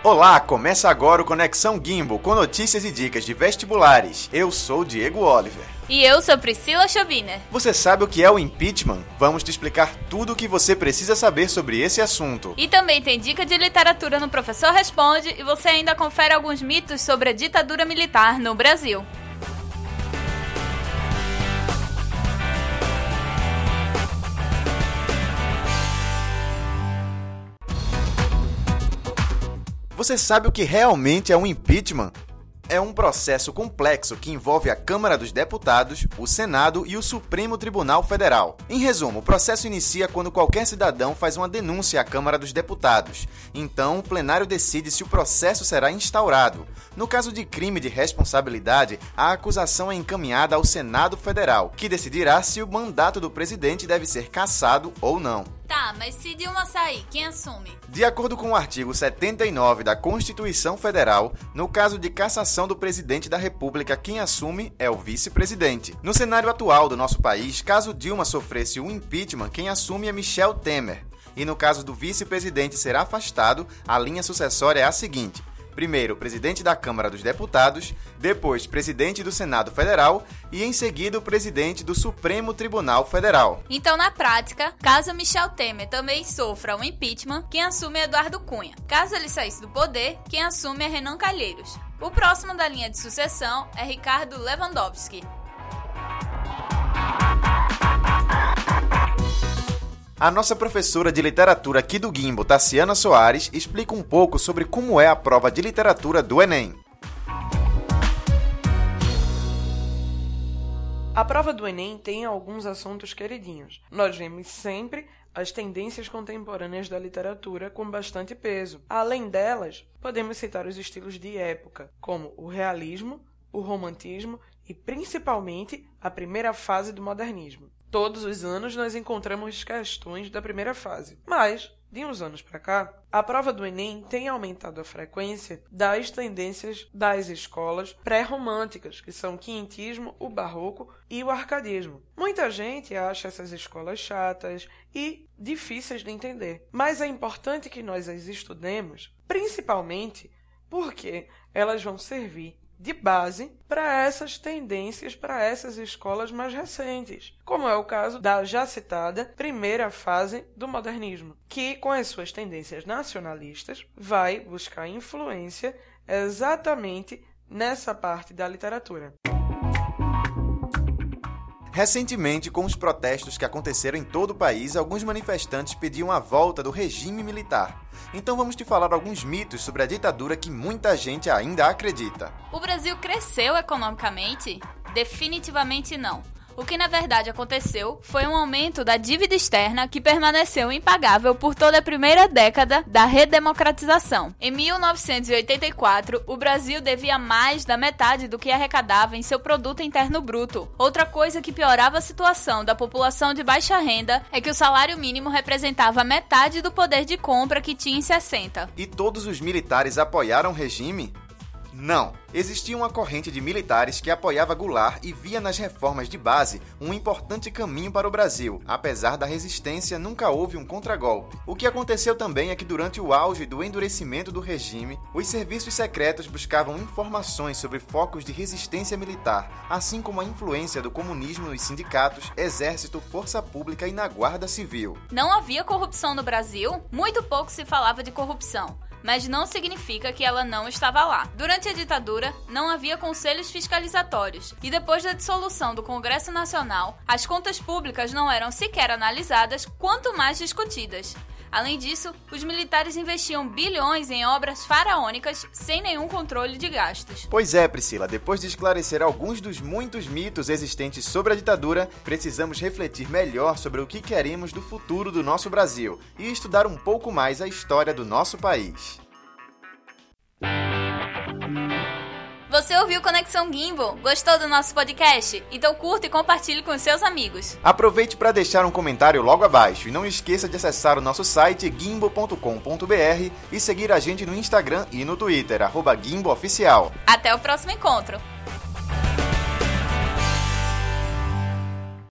Olá, começa agora o Conexão Gimbal, com notícias e dicas de vestibulares. Eu sou Diego Oliver. E eu sou Priscila Schobiner. Você sabe o que é o impeachment? Vamos te explicar tudo o que você precisa saber sobre esse assunto. E também tem dica de literatura no Professor Responde e você ainda confere alguns mitos sobre a ditadura militar no Brasil. Você sabe o que realmente é um impeachment? É um processo complexo que envolve a Câmara dos Deputados, o Senado e o Supremo Tribunal Federal. Em resumo, o processo inicia quando qualquer cidadão faz uma denúncia à Câmara dos Deputados. Então, o plenário decide se o processo será instaurado. No caso de crime de responsabilidade, a acusação é encaminhada ao Senado Federal, que decidirá se o mandato do presidente deve ser cassado ou não. Tá, mas se Dilma sair, quem assume? De acordo com o artigo 79 da Constituição Federal, no caso de cassação do presidente da República, quem assume é o vice-presidente. No cenário atual do nosso país, caso Dilma sofresse um impeachment, quem assume é Michel Temer. E no caso do vice-presidente ser afastado, a linha sucessória é a seguinte: primeiro, presidente da Câmara dos Deputados, depois, presidente do Senado Federal e, em seguida, o presidente do Supremo Tribunal Federal. Então, na prática, caso Michel Temer também sofra um impeachment, quem assume é Eduardo Cunha. Caso ele saísse do poder, quem assume é Renan Calheiros. O próximo da linha de sucessão é Ricardo Lewandowski. A nossa professora de literatura aqui do Gimbal, Tassiana Soares, explica um pouco sobre como é a prova de literatura do Enem. A prova do Enem tem alguns assuntos queridinhos. Nós vemos sempre as tendências contemporâneas da literatura com bastante peso. Além delas, podemos citar os estilos de época, como o realismo, o romantismo e, principalmente, a primeira fase do modernismo. Todos os anos nós encontramos questões da primeira fase, mas, de uns anos para cá, a prova do Enem tem aumentado a frequência das tendências das escolas pré-românticas, que são o quinhentismo, o barroco e o arcadismo. Muita gente acha essas escolas chatas e difíceis de entender, mas é importante que nós as estudemos, principalmente porque elas vão servir de base para essas tendências, para essas escolas mais recentes, como é o caso da já citada primeira fase do modernismo, que, com as suas tendências nacionalistas, vai buscar influência exatamente nessa parte da literatura. Recentemente, com os protestos que aconteceram em todo o país, alguns manifestantes pediam a volta do regime militar. Então vamos te falar alguns mitos sobre a ditadura que muita gente ainda acredita. O Brasil cresceu economicamente? Definitivamente não. O que na verdade aconteceu foi um aumento da dívida externa que permaneceu impagável por toda a primeira década da redemocratização. Em 1984, o Brasil devia mais da metade do que arrecadava em seu produto interno bruto. Outra coisa que piorava a situação da população de baixa renda é que o salário mínimo representava metade do poder de compra que tinha em 60. E todos os militares apoiaram o regime? Não. Existia uma corrente de militares que apoiava Goulart e via nas reformas de base um importante caminho para o Brasil. Apesar da resistência, nunca houve um contragolpe. O que aconteceu também é que durante o auge do endurecimento do regime, os serviços secretos buscavam informações sobre focos de resistência militar, assim como a influência do comunismo nos sindicatos, exército, força pública e na guarda civil. Não havia corrupção no Brasil? Muito pouco se falava de corrupção, mas não significa que ela não estava lá. Durante a ditadura, não havia conselhos fiscalizatórios, e depois da dissolução do Congresso Nacional, as contas públicas não eram sequer analisadas, quanto mais discutidas. Além disso, os militares investiam bilhões em obras faraônicas sem nenhum controle de gastos. Pois é, Priscila, depois de esclarecer alguns dos muitos mitos existentes sobre a ditadura, precisamos refletir melhor sobre o que queremos do futuro do nosso Brasil e estudar um pouco mais a história do nosso país. Você ouviu Conexão Gimbal? Gostou do nosso podcast? Então curta e compartilhe com seus amigos. Aproveite para deixar um comentário logo abaixo e não esqueça de acessar o nosso site gimbal.com.br e seguir a gente no Instagram e no Twitter, @GimbalOficial. Até o próximo encontro!